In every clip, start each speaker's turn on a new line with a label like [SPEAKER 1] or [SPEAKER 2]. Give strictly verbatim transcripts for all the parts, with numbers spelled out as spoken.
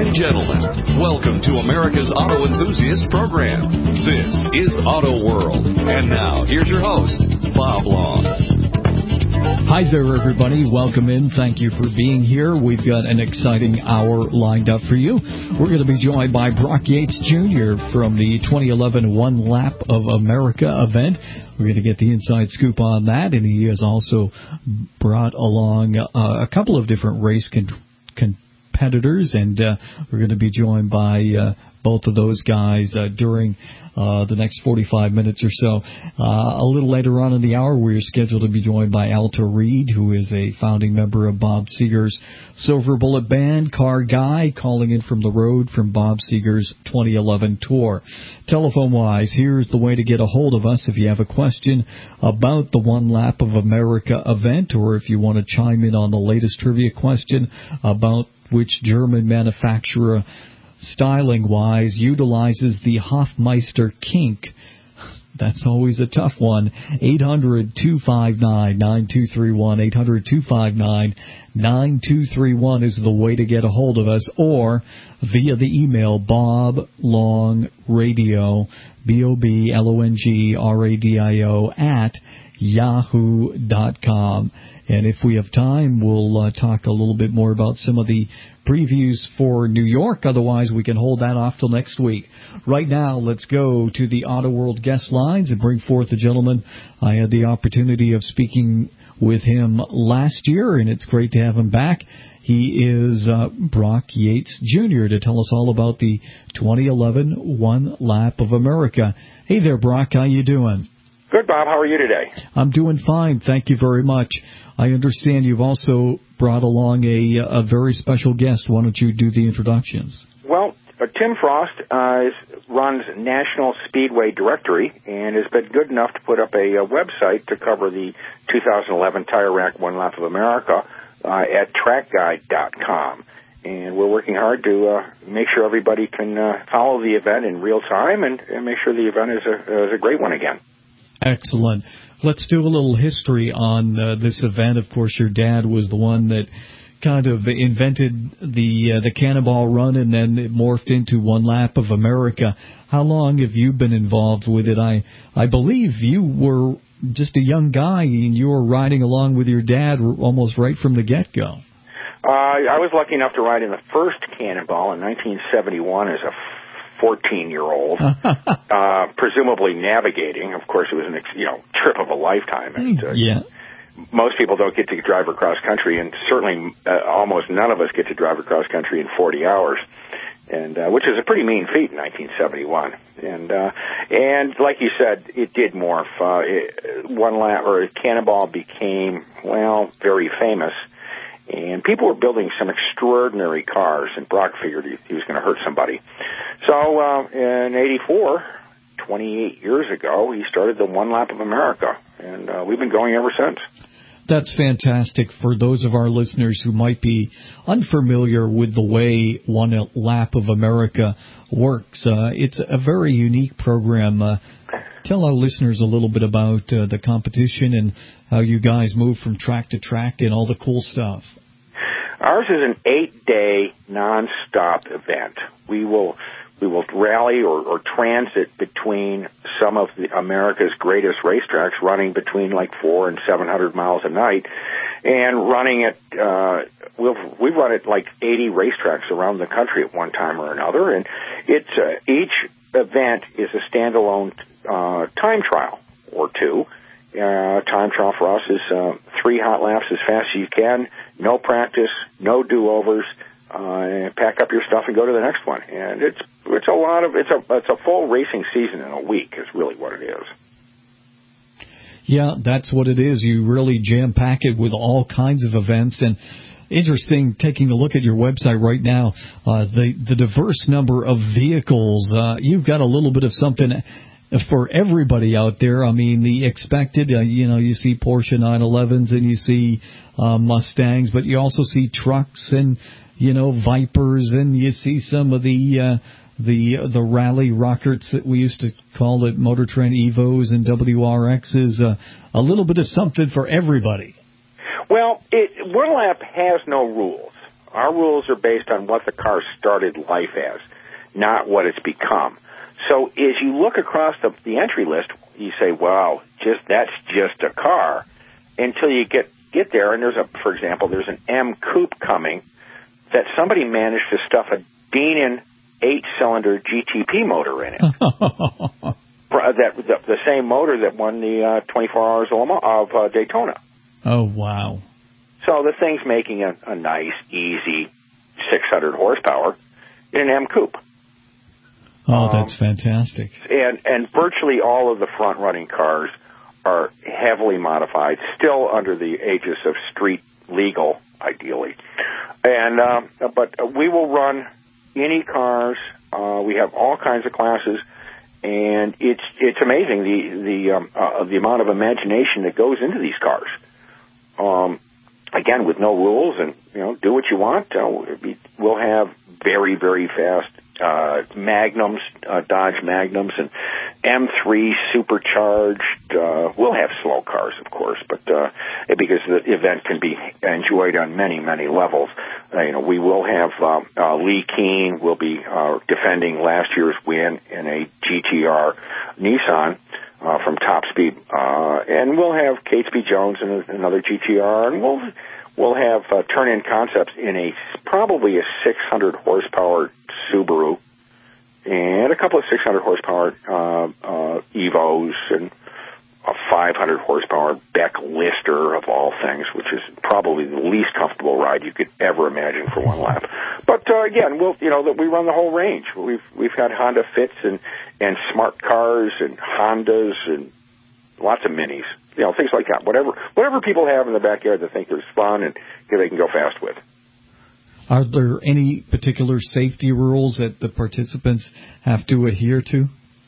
[SPEAKER 1] and gentlemen, welcome to America's Auto Enthusiast program. This is Auto World. And now, here's your host, Bob Long.
[SPEAKER 2] Hi there, everybody. Welcome in. Thank you for being here. We've got an exciting hour lined up for you. We're going to be joined by Brock Yates Junior from the twenty eleven One Lap of America event. We're going to get the inside scoop on that, and he has also brought along uh, a couple of different race con- competitors, and uh, we're going to be joined by uh, both of those guys uh, during uh, the next forty-five minutes or so. Uh, a little later on in the hour, we're scheduled to be joined by Alta Reed, who is a founding member of Bob Seger's Silver Bullet Band, car guy, calling in from the road from Bob Seger's twenty eleven tour. Telephone-wise, here's the way to get a hold of us if you have a question about the One Lap of America event, or if you want to chime in on the latest trivia question about which German manufacturer, styling-wise, utilizes the Hofmeister kink. That's always a tough one. eight hundred, two five nine, nine two three one. eight hundred, two five nine, nine two three one is the way to get a hold of us, or via the email boblongradio, B O B L O N G R A D I O, at yahoo dot com. And if we have time, we'll uh, talk a little bit more about some of the previews for New York. Otherwise, we can hold that off till next week. Right now, let's go to the Auto World guest lines and bring forth the gentleman. I had the opportunity of speaking with him last year, and it's great to have him back. He is uh, Brock Yates Junior to tell us all about the twenty eleven One Lap of America. Hey there, Brock. How you doing?
[SPEAKER 3] Good, Bob. How are you today?
[SPEAKER 2] I'm doing fine. Thank you very much. I understand you've also brought along a, a very special guest. Why don't you do the introductions?
[SPEAKER 3] Well, uh, Tim Frost uh, is, runs National Speedway Directory and has been good enough to put up a, a website to cover the two thousand eleven Tire Rack One Lap of America uh, at track guide dot com. And we're working hard to uh, make sure everybody can uh, follow the event in real time and, and make sure the event is a, is a great one again.
[SPEAKER 2] Excellent. Let's do a little history on uh, this event. Of course, your dad was the one that kind of invented the uh, the Cannonball Run, and then it morphed into One Lap of America. How long have you been involved with it? I I believe you were just a young guy, and you were riding along with your dad almost right from the get-go.
[SPEAKER 3] Uh, I was lucky enough to ride in the first Cannonball in nineteen seventy-one as a fourteen-year-old, uh, presumably navigating. Of course, it was an you know trip of a lifetime. And, uh,
[SPEAKER 2] yeah.
[SPEAKER 3] Most people don't get to drive across country, and certainly uh, almost none of us get to drive across country in forty hours, and uh, which is a pretty mean feat in nineteen seventy-one. And uh, and like you said, it did morph. Uh, it, one lap or Cannonball became well very famous. And people were building some extraordinary cars, and Brock figured he, he was going to hurt somebody. So uh, in eighty-four, twenty-eight years ago, he started the One Lap of America, and uh, we've been going ever since.
[SPEAKER 2] That's fantastic for those of our listeners who might be unfamiliar with the way One Lap of America works. Uh, it's a very unique program. Uh, tell our listeners a little bit about uh, the competition and how you guys move from track to track and all the cool stuff.
[SPEAKER 3] Ours is an eight-day non-stop event. We will we will rally or, or transit between some of the America's greatest racetracks, running between like four and seven hundred miles a night, and running at uh, we'll we run at like eighty racetracks around the country at one time or another, and it's uh, each event is a standalone uh, time trial or two. Uh, time trial for us is uh, three hot laps as fast as you can, no practice, no do-overs, uh, pack up your stuff and go to the next one. And it's it's a lot of it's a it's a full racing season in a week is really what it is.
[SPEAKER 2] Yeah, that's what it is. You really jam-pack it with all kinds of events. And interesting, taking a look at your website right now, uh, the the diverse number of vehicles. Uh, you've got a little bit of something for everybody out there. I mean, the expected, uh, you know, you see Porsche nine elevens and you see uh, Mustangs, but you also see trucks and, you know, Vipers, and you see some of the uh, the the rally rockets that we used to call it, Motor Trend Evos and W R Xs. Uh, a little bit of something for everybody.
[SPEAKER 3] Well, it, One Lap has no rules. Our rules are based on what the car started life as, not what it's become. So as you look across the, the entry list, you say, wow, just that's just a car, until you get, get there, and there's a, for example, there's an M Coupe coming that somebody managed to stuff a Deanon eight-cylinder G T P motor in it. that the, the same motor that won the uh, twenty-four Hours of uh, Daytona.
[SPEAKER 2] Oh, wow.
[SPEAKER 3] So the thing's making a, a nice, easy six hundred horsepower in an M Coupe.
[SPEAKER 2] Oh, that's um, fantastic.
[SPEAKER 3] And and virtually all of the front-running cars are heavily modified, still under the aegis of street legal, ideally. And uh, but we will run any cars. Uh, we have all kinds of classes, and it's it's amazing the the um, uh, the amount of imagination that goes into these cars. Um, again, with no rules, and you know, do what you want. Uh, we'll have very very fast uh, Magnums, uh, Dodge Magnums, and M three supercharged. Uh, we'll have slow cars, of course, but uh, because the event can be enjoyed on many, many levels. Uh, you know, we will have uh, uh, Lee Keen will be uh, defending last year's win in a G T R Nissan uh, from Top Speed, uh, and we'll have Catesby Jones in a, another G T R, and we'll we'll have uh, Turn-In Concepts in a probably a six hundred horsepower Subaru, and a couple of six hundred horsepower uh, uh, Evos, and a five hundred horsepower Beck Lister of all things, which is probably the least comfortable ride you could ever imagine for one lap. But uh, again, we'll you know that we run the whole range. We've we've had Honda Fits and and smart cars and Hondas and lots of minis, you know, things like that. Whatever whatever people have in the backyard that think is fun and they can go fast with.
[SPEAKER 2] Are there any particular safety rules that the participants have to adhere to?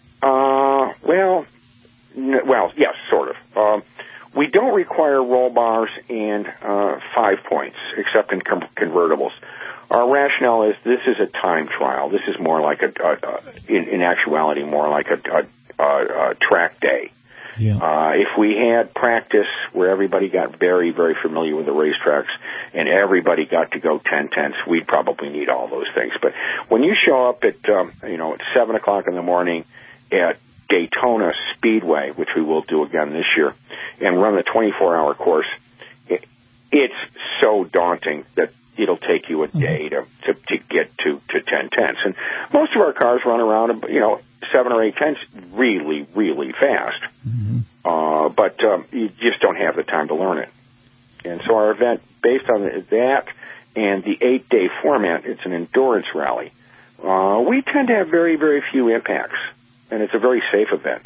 [SPEAKER 3] Uh, well, n- well, yes, sort of. Um, we don't require roll bars and uh, five points, except in com- convertibles. Our rationale is this is a time trial. This is more like a, a, a in, in actuality, more like a, a, a, a track day.
[SPEAKER 2] Yeah.
[SPEAKER 3] Uh, if we had practice where everybody got very, very familiar with the racetracks and everybody got to go ten tenths, we'd probably need all those things. But when you show up at, um, you know, at seven o'clock in the morning at Daytona Speedway, which we will do again this year, and run the twenty-four hour course, it, it's so daunting that it'll take you a day to, to, to get to, to ten tenths. And most of our cars run around, you know, seven or eight tenths really, really fast.
[SPEAKER 2] Mm-hmm.
[SPEAKER 3] Uh, but um, you just don't have the time to learn it. And so our event, based on that and the eight-day format, it's an endurance rally. Uh, we tend to have very, very few impacts, and it's a very safe event.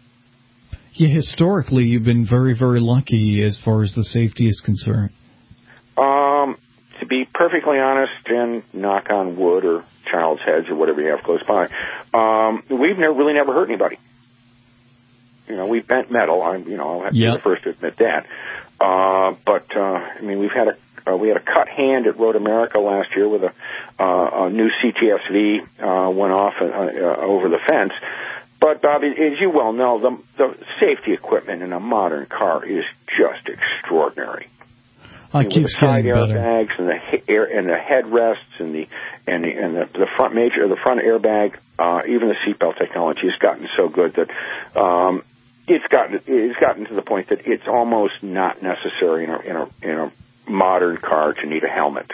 [SPEAKER 2] Yeah, historically, you've been very, very lucky as far as the safety is concerned.
[SPEAKER 3] Um, to be perfectly honest, and knock on wood or child's heads or whatever you have close by, um, we've never really never hurt anybody. You know, we've bent metal. I'm, you know, I'll have to
[SPEAKER 2] yep.
[SPEAKER 3] be the first to admit that. Uh, but uh, I mean, we've had a uh, we had a cut hand at Road America last year with a, uh, a new C T S V uh, went off uh, uh, over the fence. But Bobby, as you well know, the, the safety equipment in a modern car is just extraordinary.
[SPEAKER 2] I keep
[SPEAKER 3] with the side
[SPEAKER 2] getting better.
[SPEAKER 3] airbags and the air and the headrests and the and the and the, the front major the front airbag, uh, even the seatbelt technology has gotten so good that um, it's gotten it's gotten to the point that it's almost not necessary in a in a in a modern car to need a helmet.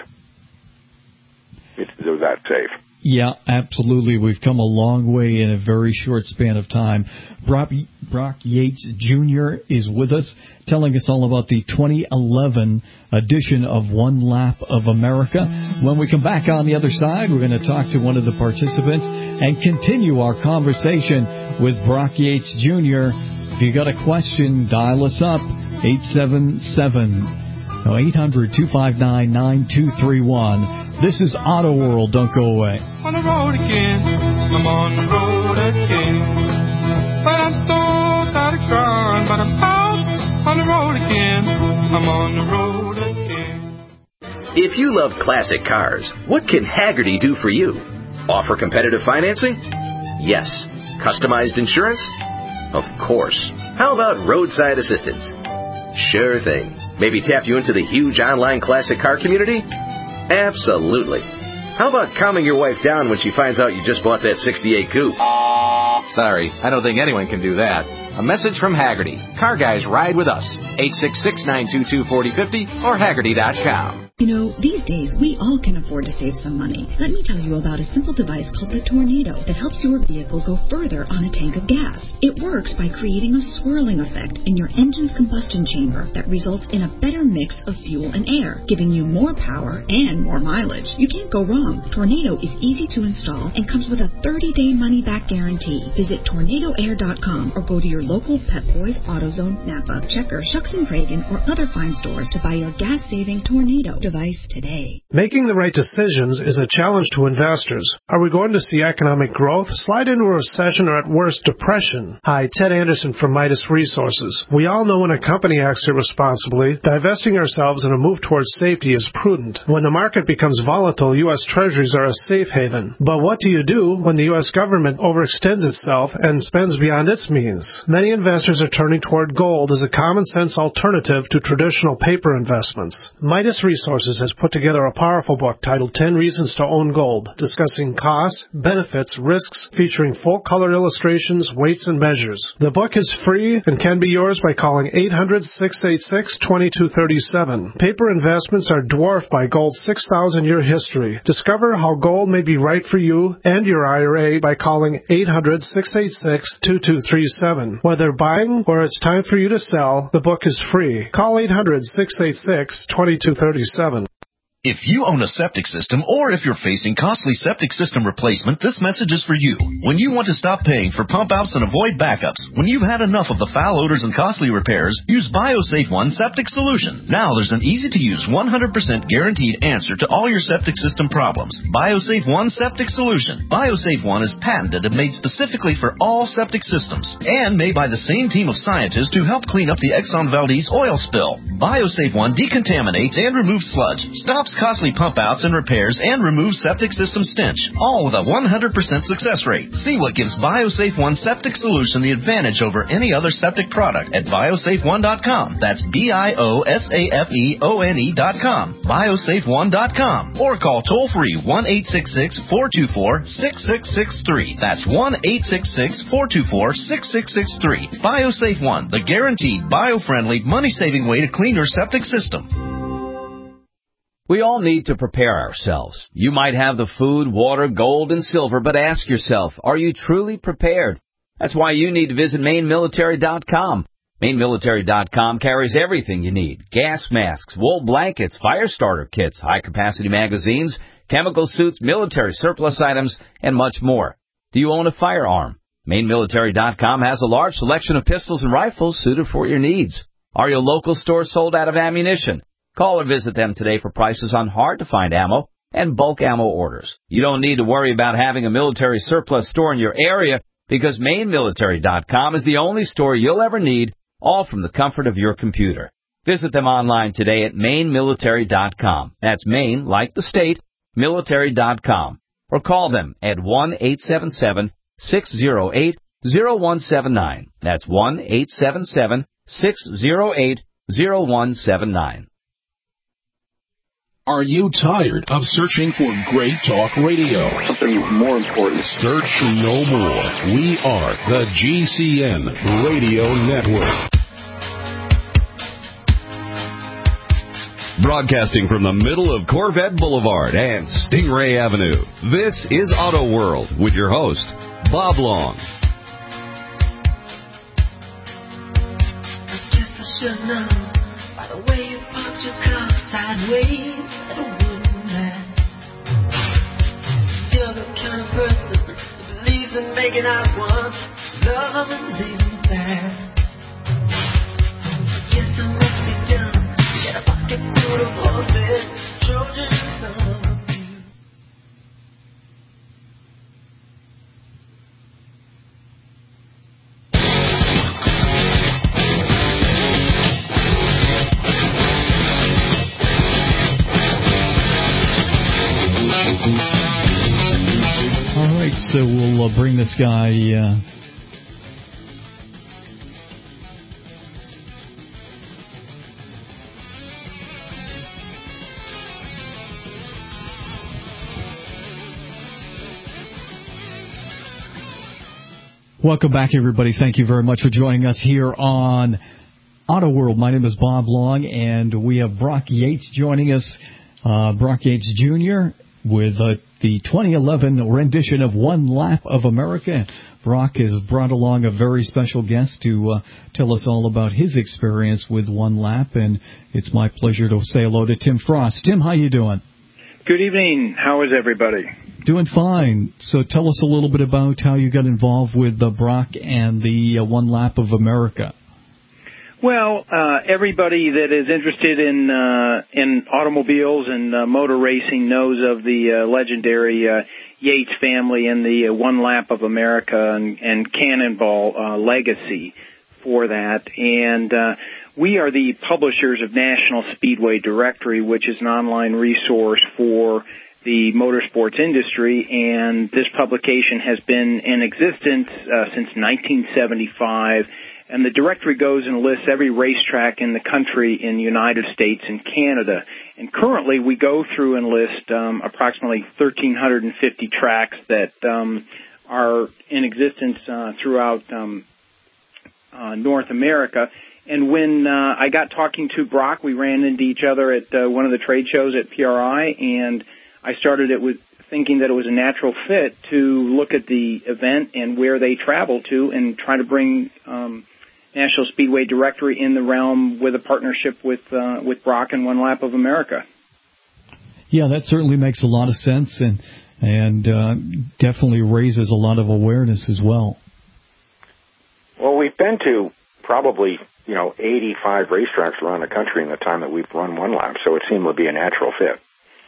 [SPEAKER 3] It's they're that safe.
[SPEAKER 2] Yeah, absolutely. We've come a long way in a very short span of time. Brock, Brock Yates Junior is with us, telling us all about the twenty eleven edition of One Lap of America. When we come back on the other side, we're going to talk to one of the participants and continue our conversation with Brock Yates Junior If you got a question, dial us up, eight seven seven, eight hundred, two five nine, nine two three one. This is Auto World. Don't go away.
[SPEAKER 4] On the road again, I'm on the road again. But I'm so tired of crying, but I'm out on the road again. I'm on the road again.
[SPEAKER 5] If you love classic cars, what can Hagerty do for you? Offer competitive financing? Yes. Customized insurance? Of course. How about roadside assistance? Sure thing. Maybe tap you into the huge online classic car community? Absolutely. How about calming your wife down when she finds out you just bought that sixty-eight coupe?
[SPEAKER 6] Sorry, I don't think anyone can do that. A message from Hagerty. Car guys ride with us. eight six six, nine two two, four zero five zero or Hagerty dot com.
[SPEAKER 7] You know, these days, we all can afford to save some money. Let me tell you about a simple device called the Tornado that helps your vehicle go further on a tank of gas. It works by creating a swirling effect in your engine's combustion chamber that results in a better mix of fuel and air, giving you more power and more mileage. You can't go wrong. Tornado is easy to install and comes with a thirty-day money-back guarantee. Visit tornado air dot com or go to your local Pep Boys, AutoZone, Napa, Checker, Shucks and Cragen, or other fine stores to buy your gas-saving Tornado device today.
[SPEAKER 8] Making the right decisions is a challenge to investors. Are we going to see economic growth, slide into a recession, or at worst, depression? Hi, Ted Anderson from Midas Resources. We all know when a company acts irresponsibly, divesting ourselves in a move towards safety is prudent. When the market becomes volatile, U S Treasuries are a safe haven. But what do you do when the U S government overextends itself and spends beyond its means? Many investors are turning toward gold as a common-sense alternative to traditional paper investments. Midas Resources has put together a powerful book titled ten Reasons to Own Gold, discussing costs, benefits, risks, featuring full-color illustrations, weights, and measures. The book is free and can be yours by calling eight hundred, six eight six, two two three seven. Paper investments are dwarfed by gold's six thousand year history. Discover how gold may be right for you and your I R A by calling eight hundred, six eight six, two two three seven. Whether buying or it's time for you to sell, the book is free. Call eight hundred, six eight six, two two three seven.
[SPEAKER 9] If you own a septic system or if you're facing costly septic system replacement, this message is for you. When you want to stop paying for pump outs and avoid backups, when you've had enough of the foul odors and costly repairs, use BioSafe One Septic Solution. Now there's an easy-to-use one hundred percent guaranteed answer to all your septic system problems. BioSafe One Septic Solution. BioSafe One is patented and made specifically for all septic systems and made by the same team of scientists who helped clean up the Exxon Valdez oil spill. BioSafe One decontaminates and removes sludge, stops costly pump outs and repairs, and removes septic system stench, all with a one hundred percent success rate. See what gives BioSafe One Septic Solution the advantage over any other septic product at biosafe one dot com. That's B I O S A F E O N E dot com. biosafe one dot com. Or call toll-free one eight six six, four two four, six six six three. That's one eight six six, four two four, six six six three. BioSafe One, the guaranteed, bio-friendly, money-saving way to clean your septic system.
[SPEAKER 10] We all need to prepare ourselves. You might have the food, water, gold, and silver, but ask yourself, are you truly prepared? That's why you need to visit Maine Military dot com. Maine Military dot com carries everything you need. Gas masks, wool blankets, fire starter kits, high-capacity magazines, chemical suits, military surplus items, and much more. Do you own a firearm? Maine Military dot com has a large selection of pistols and rifles suited for your needs. Are your local stores sold out of ammunition? Call or visit them today for prices on hard-to-find ammo and bulk ammo orders. You don't need to worry about having a military surplus store in your area because Maine Military dot com is the only store you'll ever need, all from the comfort of your computer. Visit them online today at Maine Military dot com. That's Maine, like the state, military dot com. Or call them at one eight seven seven, six zero eight, zero one seven nine. That's one eight seven seven, six zero eight, zero one seven nine.
[SPEAKER 11] Are you tired of searching for great talk radio?
[SPEAKER 12] Something more important.
[SPEAKER 11] Search no more. We are the G C N Radio Network.
[SPEAKER 1] Broadcasting from the middle of Corvette Boulevard and Stingray Avenue, this is Auto World with your host, Bob Long.
[SPEAKER 13] I guess I should know by the way you parked your car sideways. You're the kind of person who believes in making out once, love and leaving fast. Yes, I must be dumb. Get a pocket full of horses, Trojan love you.
[SPEAKER 2] All right, so we'll uh, bring this guy. Uh, Welcome back, everybody. Thank you very much for joining us here on Auto World. My name is Bob Long, and we have Brock Yates joining us. Uh, Brock Yates Junior with uh, the twenty eleven rendition of One Lap of America. Brock has brought along a very special guest to uh, tell us all about his experience with One Lap, and it's my pleasure to say hello to Tim Frost. Tim, how you doing?
[SPEAKER 12] Good evening. How is everybody?
[SPEAKER 2] Doing fine. So tell us a little bit about how you got involved with uh, Brock and the uh, One Lap of America.
[SPEAKER 12] Well, uh, everybody that is interested in uh, in automobiles and uh, motor racing knows of the uh, legendary uh, Yates family and the uh, One Lap of America and, and Cannonball uh, legacy for that. And uh, we are the publishers of National Speedway Directory, which is an online resource for the motorsports industry, and this publication has been in existence uh, since nineteen seventy-five, and the directory goes and lists every racetrack in the country in the United States and Canada. And currently we go through and list um, approximately one thousand three hundred fifty tracks that um, are in existence uh, throughout um, uh, North America. And when uh, I got talking to Brock, we ran into each other at uh, one of the trade shows at P R I, and I started it with thinking that it was a natural fit to look at the event and where they travel to and try to bring um, National Speedway Directory in the realm with a partnership with uh, with Brock and One Lap of America.
[SPEAKER 2] Yeah, that certainly makes a lot of sense and and uh, definitely raises a lot of awareness as well.
[SPEAKER 3] Well, we've been to probably, you know, eighty-five racetracks around the country in the time that we've run One Lap, so it seemed to be a natural fit.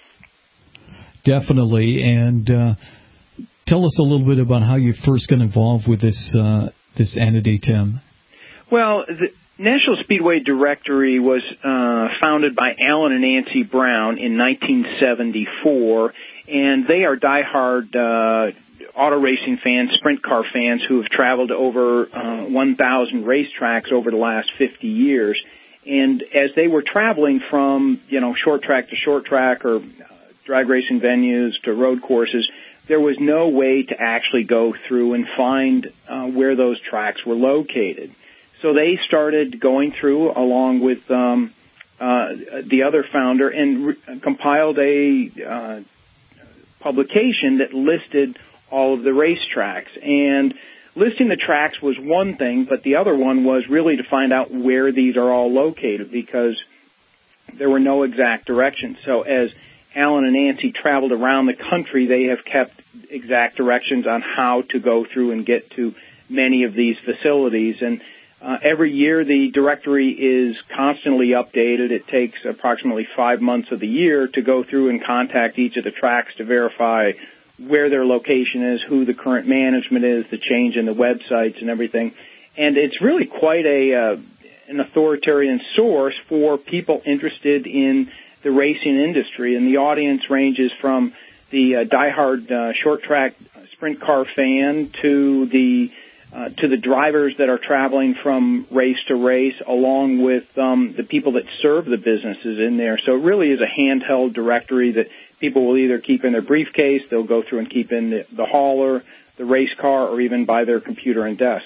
[SPEAKER 2] Definitely, and uh, tell us a little bit about how you first got involved with this uh, this entity, Tim.
[SPEAKER 12] Well, the National Speedway Directory was uh, founded by Alan and Nancy Brown in nineteen seventy-four, and they are diehard uh, auto racing fans, sprint car fans who have traveled over uh, one thousand racetracks over the last fifty years. And as they were traveling from, you know, short track to short track or drag racing venues to road courses, there was no way to actually go through and find uh, where those tracks were located. So they started going through along with um, uh, the other founder and re- compiled a uh, publication that listed all of the racetracks. And listing the tracks was one thing, but the other one was really to find out where these are all located, because there were no exact directions. So as Alan and Nancy traveled around the country, they have kept exact directions on how to go through and get to many of these facilities. And uh, every year the directory is constantly updated. It takes approximately five months of the year to go through and contact each of the tracks to verify where their location is, who the current management is, the change in the websites and everything. And it's really quite a uh, an authoritarian source for people interested in the racing industry, and the audience ranges from the uh, diehard uh, short track sprint car fan to the uh, to the drivers that are traveling from race to race, along with um, the people that serve the businesses in there. So it really is a handheld directory that people will either keep in their briefcase, they'll go through and keep in the, the hauler, the race car, or even by their computer and desk.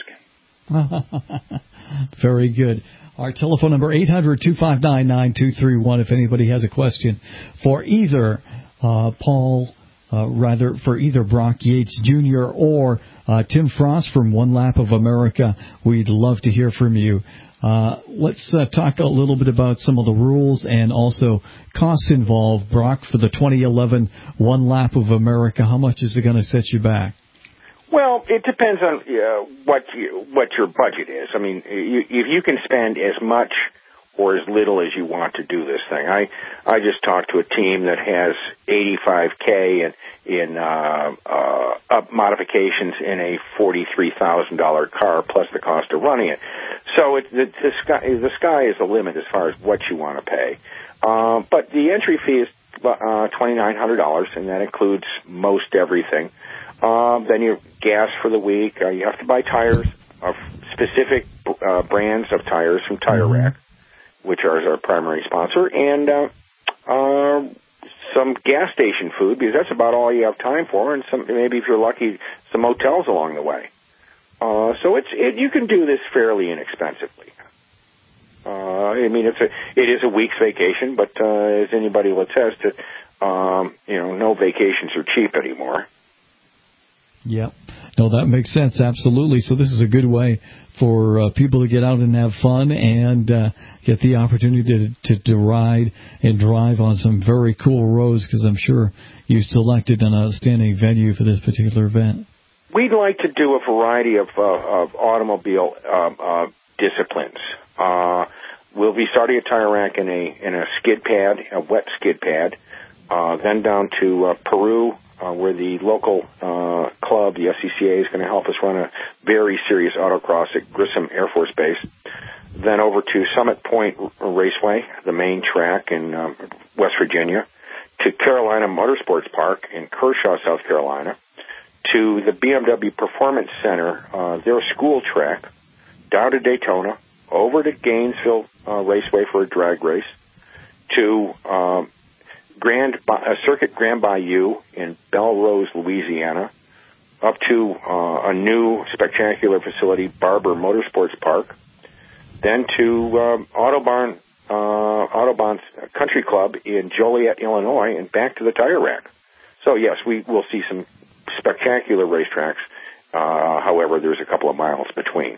[SPEAKER 2] Very good. Our telephone number, eight hundred, two five nine, nine two three one, if anybody has a question for either uh, Paul, uh, rather, for either Brock Yates Junior or uh, Tim Frost from One Lap of America. We'd love to hear from you. Uh, let's uh, talk a little bit about some of the rules and also costs involved. Brock, for the twenty eleven One Lap of America, how much is it going to set you back?
[SPEAKER 3] Well, it depends on uh, what you, what your budget is. I mean, you, if you can spend as much or as little as you want to do this thing. I I just talked to a team that has eighty-five K in in uh, uh, up modifications in a forty-three thousand dollars car plus the cost of running it. So it, the, the sky the sky is the limit as far as what you want to pay. Uh, but the entry fee is uh, twenty-nine hundred dollars, and that includes most everything. Um, then your gas for the week. Uh, you have to buy tires of specific uh, brands of tires from Tire Rack, which are our primary sponsor, and uh, uh, some gas station food, because that's about all you have time for, and some maybe if you're lucky, some motels along the way. Uh, so it's it, you can do this fairly inexpensively. Uh, I mean, it's a it is a week's vacation, but uh, as anybody will attest to, um, you know, no vacations are cheap anymore.
[SPEAKER 2] Yep. No, that makes sense. Absolutely. So this is a good way for uh, people to get out and have fun and uh, get the opportunity to, to, to ride and drive on some very cool roads, because I'm sure you selected an outstanding venue for this particular event.
[SPEAKER 3] We'd like to do a variety of, uh, of automobile um, uh, disciplines. Uh, we'll be starting at Tire Rack in a in a skid pad, a wet skid pad, uh, then down to uh, Peru, uh, where the local uh, club, the S C C A, is going to help us run a very serious autocross at Grissom Air Force Base. Then over to Summit Point Raceway, the main track in um, West Virginia, to Carolina Motorsports Park in Kershaw, South Carolina, to the B M W Performance Center, uh, their school track, down to Daytona, over to Gainesville uh, Raceway for a drag race, to um, Grand uh, Circuit Grand Bayou in Belrose, Louisiana, up to uh, a new spectacular facility, Barber Motorsports Park, then to um, Autobahn uh, Autobahn Country Club in Joliet, Illinois, and back to the Tire Rack. So yes, we will see some spectacular racetracks. Uh, however, there's a couple of miles between.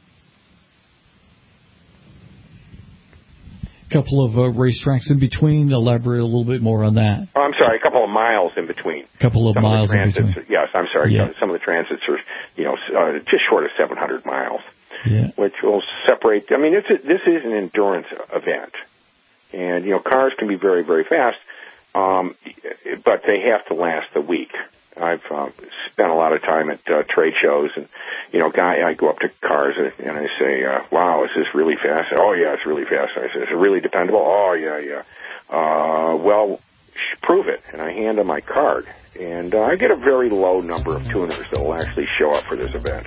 [SPEAKER 2] Couple of uh, racetracks in between. Elaborate a little bit more on that.
[SPEAKER 3] Oh, I'm sorry, a couple of miles in between.
[SPEAKER 2] Couple of
[SPEAKER 3] some
[SPEAKER 2] miles
[SPEAKER 3] of the
[SPEAKER 2] in between.
[SPEAKER 3] Yes, I'm sorry.
[SPEAKER 2] Yeah.
[SPEAKER 3] Some of the transits are, you know, uh, just short of seven hundred miles,
[SPEAKER 2] yeah.
[SPEAKER 3] which will separate. I mean, it's a, this is an endurance event, and you know, cars can be very, very fast, um, but they have to last a week. I've uh, spent a lot of time at uh, trade shows, and you know, guy, I go up to cars and, and I say, uh, "Wow, is this really fast?" Oh, yeah, it's really fast. I say, "Is it really dependable?" Oh, yeah, yeah. Uh, well, prove it, and I hand them my card, and uh, I get a very low number of tuners that will actually show up for this event.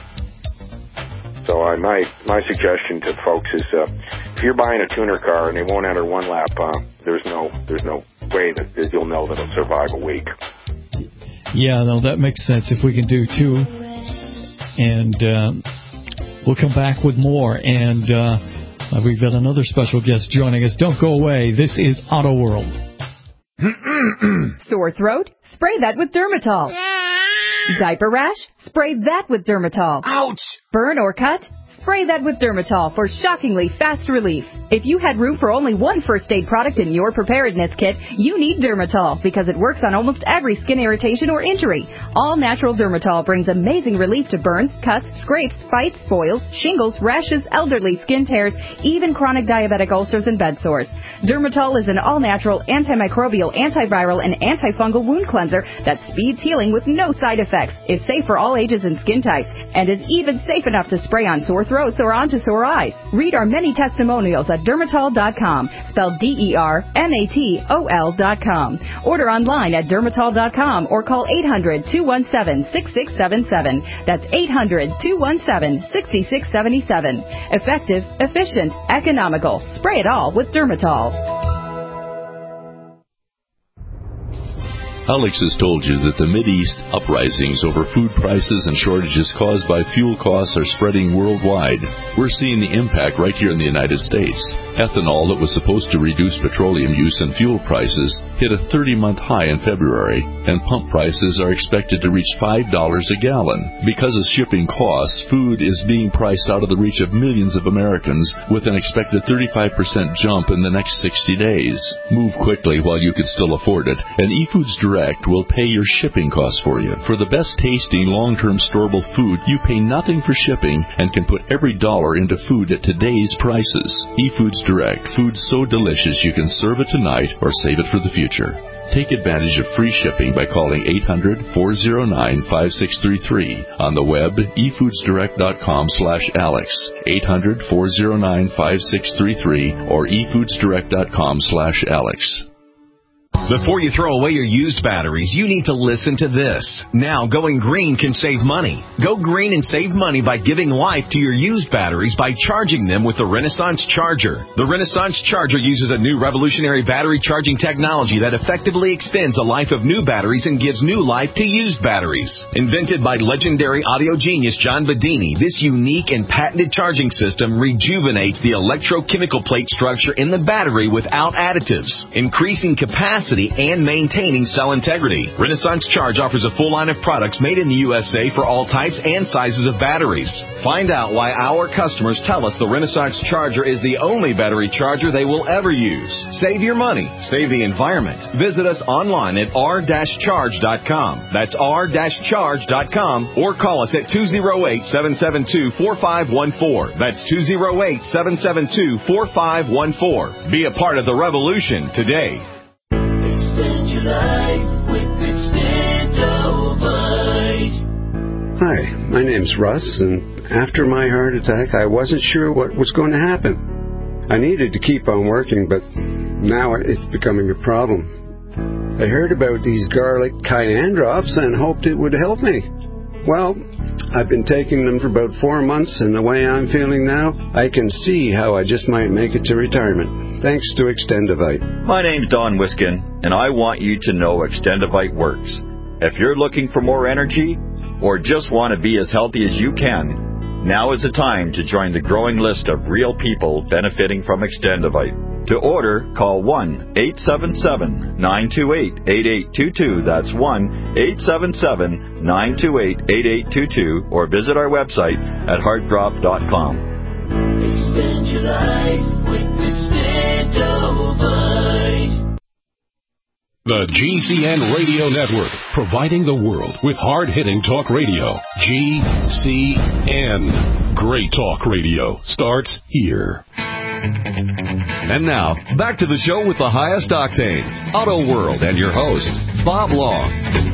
[SPEAKER 3] So I, my my suggestion to folks is, uh, if you're buying a tuner car and they won't enter one lap, uh, there's no there's no way that, that you'll know that it'll survive a week.
[SPEAKER 2] Yeah, no, that makes sense. If we can do two, and um, we'll come back with more. And uh, we've got another special guest joining us. Don't go away. This is Auto World.
[SPEAKER 14] Sore throat? Spray that with Dermatol. Diaper rash? Spray that with Dermatol.
[SPEAKER 15] Ouch!
[SPEAKER 14] Burn or cut? Spray that with Dermatol for shockingly fast relief. If you had room for only one first aid product in your preparedness kit, you need Dermatol because it works on almost every skin irritation or injury. All natural Dermatol brings amazing relief to burns, cuts, scrapes, bites, boils, shingles, rashes, elderly skin tears, even chronic diabetic ulcers and bed sores. Dermatol is an all-natural, antimicrobial, antiviral, and antifungal wound cleanser that speeds healing with no side effects, is safe for all ages and skin types, and is even safe enough to spray on sore throats or onto sore eyes. Read our many testimonials at dermatol dot com, spelled D E R M A T O L dot com. Order online at dermatol dot com or call eight hundred, two one seven, six six seven seven. That's eight hundred, two one seven, six six seven seven. Effective, efficient, economical. Spray it all with Dermatol.
[SPEAKER 16] Alex has told you that the Mideast uprisings over food prices and shortages caused by fuel costs are spreading worldwide. We're seeing the impact right here in the United States. Ethanol that was supposed to reduce petroleum use and fuel prices hit a thirty-month high in February, and pump prices are expected to reach five dollars a gallon. Because of shipping costs, food is being priced out of the reach of millions of Americans with an expected thirty-five percent jump in the next sixty days. Move quickly while you can still afford it, and eFoods Direct will pay your shipping costs for you. For the best tasting long-term storable food, you pay nothing for shipping and can put every dollar into food at today's prices. eFoods Direct, food so delicious you can serve it tonight or save it for the future. Take advantage of free shipping by calling eight hundred, four oh nine, five six three three. On the web, e foods direct dot com slash Alex, eight hundred, four oh nine, five six three three, or e foods direct dot com slash Alex.
[SPEAKER 15] Before you throw away your used batteries, you need to listen to this. Now, going green can save money. Go green and save money by giving life to your used batteries by charging them with the Renaissance Charger. The Renaissance Charger uses a new revolutionary battery charging technology that effectively extends the life of new batteries and gives new life to used batteries. Invented by legendary audio genius John Bedini, this unique and patented charging system rejuvenates the electrochemical plate structure in the battery without additives, increasing capacity and maintaining cell integrity. Renaissance Charge offers a full line of products made in the U S A for all types and sizes of batteries. Find out why our customers tell us the Renaissance Charger is the only battery charger they will ever use. Save your money. Save the environment. Visit us online at r dash charge dot com. That's r dash charge dot com or call us at two oh eight, seven seven two, four five one four. That's two oh eight, seven seven two, four five one four. Be a part of the revolution today.
[SPEAKER 13] Extend your life with Extendovite.
[SPEAKER 17] Hi, my name's Russ, and after my heart attack, I wasn't sure what was going to happen. I needed to keep on working, but now it's becoming a problem. I heard about these garlic cayenne drops and hoped it would help me. Well, I've been taking them for about four months, and the way I'm feeling now, I can see how I just might make it to retirement, thanks to Extendovite.
[SPEAKER 18] My name's Don Wiskin, and I want you to know Extendovite works. If you're looking for more energy, or just want to be as healthy as you can, now is the time to join the growing list of real people benefiting from Extendovite. To order, call one eight seven seven, nine two eight, eight eight two two. That's one eight seven seven, nine two eight, eight eight two two, or visit our website at heart drop dot com.
[SPEAKER 13] Extend your life with Extendovite.
[SPEAKER 11] The G C N Radio Network, providing the world with hard-hitting talk radio. G C N. Great talk radio starts here.
[SPEAKER 1] And now, back to the show with the highest octanes, Auto World, and your host, Bob Long.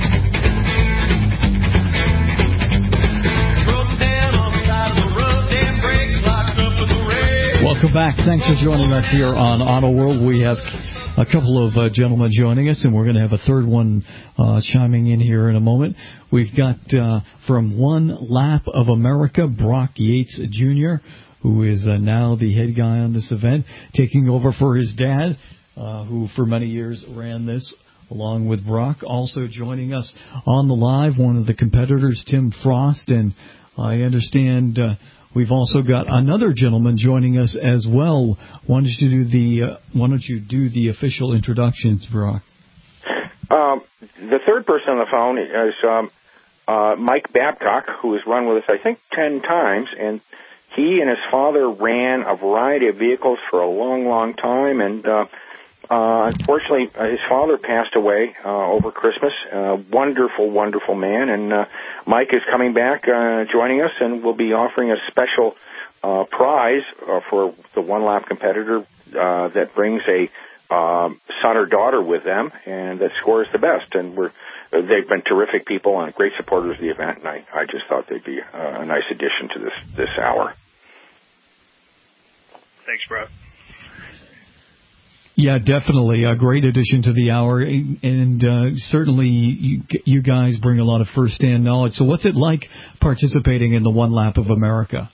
[SPEAKER 2] Welcome back. Thanks for joining us here on Auto World. We have a couple of uh, gentlemen joining us, and we're going to have a third one uh, chiming in here in a moment. We've got uh, from One Lap of America, Brock Yates Junior, who is uh, now the head guy on this event, taking over for his dad, uh, who for many years ran this along with Brock. Also joining us on the live, one of the competitors, Tim Frost, and I understand uh, we've also got another gentleman joining us as well. Why don't you do the uh, Why don't you do the official introductions, Brock?
[SPEAKER 3] Um, the third person on the phone is um, uh, Mike Babcock, who has run with us, I think, ten times, and he and his father ran a variety of vehicles for a long, long time, and uh, uh, unfortunately, uh, his father passed away uh, over Christmas. Uh, wonderful, wonderful man, and uh, Mike is coming back, uh, joining us, and we'll be offering a special uh, prize uh, for the one-lap competitor uh, that brings a um, son or daughter with them, and that scores the best. And we're they've been terrific people and great supporters of the event, and I, I just thought they'd be uh, a nice addition to this this hour.
[SPEAKER 19] Thanks, Brad.
[SPEAKER 2] Yeah, definitely a great addition to the hour, and uh, certainly you, you guys bring a lot of first-hand knowledge. So what's it like participating in the One Lap of America?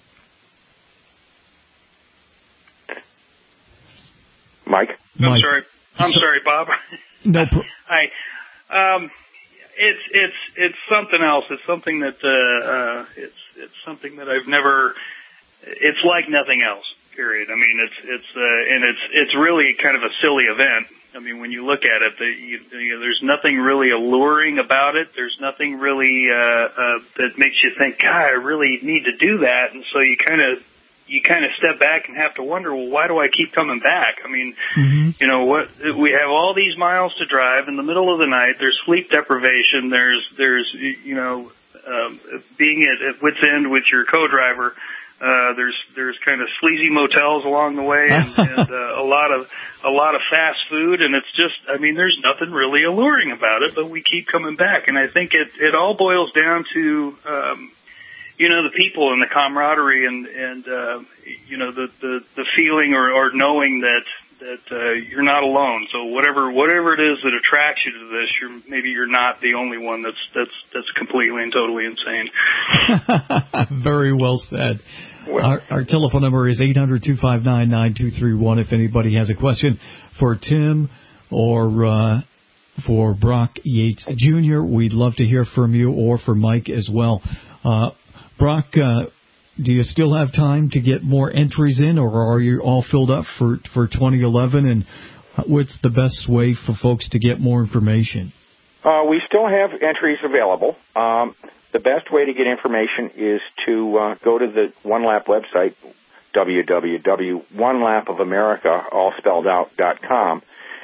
[SPEAKER 3] Mike?
[SPEAKER 19] I'm
[SPEAKER 2] Mike.
[SPEAKER 19] sorry. I'm
[SPEAKER 2] so,
[SPEAKER 19] sorry, Bob.
[SPEAKER 2] No. Pro-
[SPEAKER 19] Hi. Um, it's it's it's something else. It's something that uh, uh, it's it's something that I've never. It's like nothing else. Period. I mean, it's it's uh, and it's it's really kind of a silly event. I mean, when you look at it, the, you, you know, there's nothing really alluring about it. There's nothing really uh, uh, that makes you think, God, I really need to do that. And so you kind of you kind of step back and have to wonder, well, why do I keep coming back? I mean, mm-hmm. you know, what we have all these miles to drive in the middle of the night. There's sleep deprivation. There's there's you know um, being at, at wit's end with your co-driver. Uh, there's there's kind of sleazy motels along the way, and, and uh, a lot of a lot of fast food, and it's just, I mean, there's nothing really alluring about it, but we keep coming back, and I think it it all boils down to um, you know, the people and the camaraderie, and and uh, you know the, the the feeling or, or knowing that that uh, you're not alone. So whatever whatever it is that attracts you to this, you're maybe you're not the only one that's that's that's completely and totally insane.
[SPEAKER 2] Very well said. Well, our, our telephone number is eight hundred, two five nine, nine two three one. If anybody has a question for Tim or uh, for Brock Yates Junior, we'd love to hear from you, or for Mike as well. Uh, Brock, uh, do you still have time to get more entries in, or are you all filled up for, for twenty eleven? And what's the best way for folks to get more information?
[SPEAKER 3] Uh, we still have entries available. Um, the best way to get information is to uh, go to the One Lap website, w w w dot one lap of america all spelled out dot com,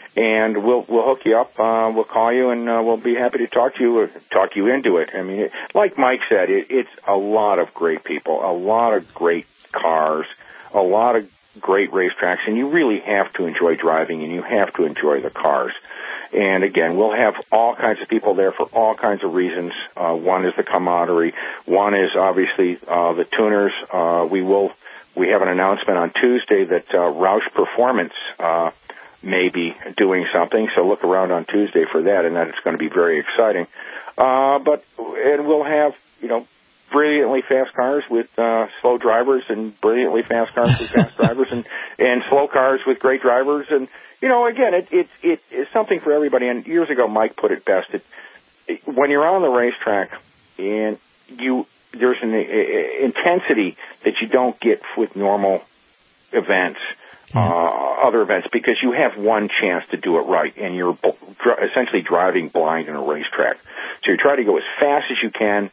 [SPEAKER 3] and we'll we'll hook you up. Uh, we'll call you, and uh, we'll be happy to talk to you or talk you into it. I mean, it, like Mike said, it, it's a lot of great people, a lot of great cars, a lot of great racetracks, and you really have to enjoy driving, and you have to enjoy the cars. And again, we'll have all kinds of people there for all kinds of reasons. Uh, one is the camaraderie. One is obviously uh, the tuners. Uh, we will we have an announcement on Tuesday that uh, Roush Performance uh, may be doing something. So look around on Tuesday for that, and that it's going to be very exciting. Uh, but and we'll have you know brilliantly fast cars with uh, slow drivers, and brilliantly fast cars with fast drivers, and and slow cars with great drivers, and you know, again, it, it, it, it's something for everybody. And years ago, Mike put it best. It, it, when you're on the racetrack, and you there's an a, intensity that you don't get with normal events, mm-hmm. uh, other events, because you have one chance to do it right, and you're dr- essentially driving blind in a racetrack. So you try to go as fast as you can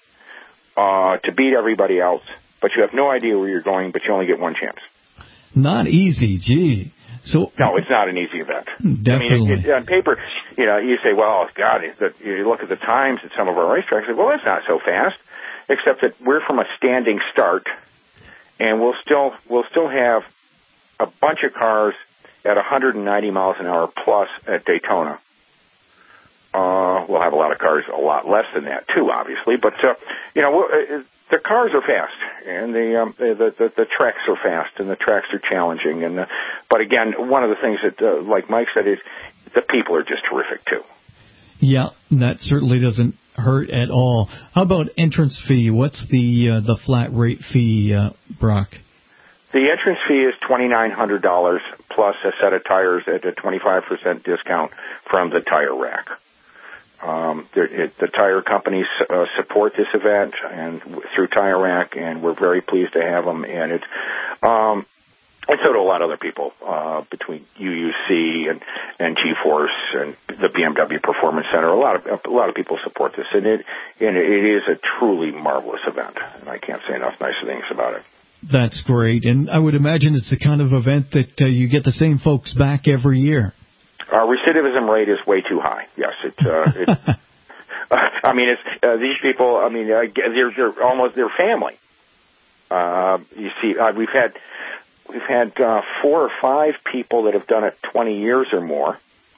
[SPEAKER 3] uh, to beat everybody else, but you have no idea where you're going, but you only get one chance.
[SPEAKER 2] Not easy, gee. So
[SPEAKER 3] no, it's not an easy event.
[SPEAKER 2] Definitely.
[SPEAKER 3] I mean, it, it, on paper, you know, you say, well, God, the, you look at the times at some of our racetracks, like, well, that's not so fast, except that we're from a standing start, and we'll still we'll still have a bunch of cars at one hundred ninety miles an hour plus at Daytona. Uh, we'll have a lot of cars a lot less than that too, obviously, but uh, you know. We'll, uh, The cars are fast, and the, um, the the the tracks are fast, and the tracks are challenging. And uh, but again, one of the things that, uh, like Mike said, is the people are just terrific too.
[SPEAKER 2] Yeah, that certainly doesn't hurt at all. How about entrance fee? What's the uh, the flat rate fee, uh, Brock?
[SPEAKER 3] The entrance fee is twenty-nine hundred dollars plus a set of tires at a twenty-five percent discount from the tire rack. Um, it, the tire companies uh, support this event and through Tire Rack, and we're very pleased to have them. And it's um, and so do a lot of other people uh, between U U C and and G-Force and the B M W Performance Center. A lot of a lot of people support this, and it and it is a truly marvelous event. And I can't say enough nice things about it.
[SPEAKER 2] That's great, and I would imagine it's the kind of event that uh, you get the same folks back every year.
[SPEAKER 3] Our recidivism rate is way too high. Yes, it. Uh, it uh, I mean, it's uh, these people. I mean, uh, they're they're almost their family. Uh, you see, uh, we've had we've had uh, four or five people that have done it twenty years or more.